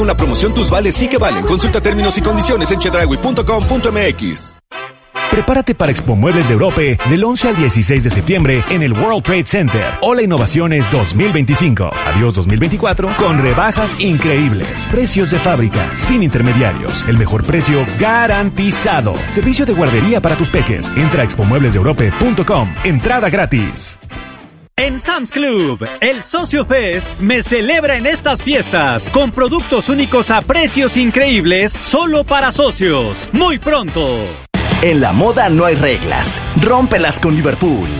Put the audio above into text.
Una promoción Tus Vales sí que valen. Consulta términos y condiciones en chedraui.com.mx. Prepárate para Expo Muebles de Europe del 11 al 16 de septiembre en el World Trade Center. Hola Innovaciones 2025. Adiós 2024 con rebajas increíbles. Precios de fábrica, sin intermediarios. El mejor precio garantizado. Servicio de guardería para tus peques. Entra a expomueblesdeeurope.com. Entrada gratis. En Sam's Club, el Socio Fest me celebra en estas fiestas con productos únicos a precios increíbles solo para socios. Muy pronto. En la moda no hay reglas. Rómpelas con Liverpool.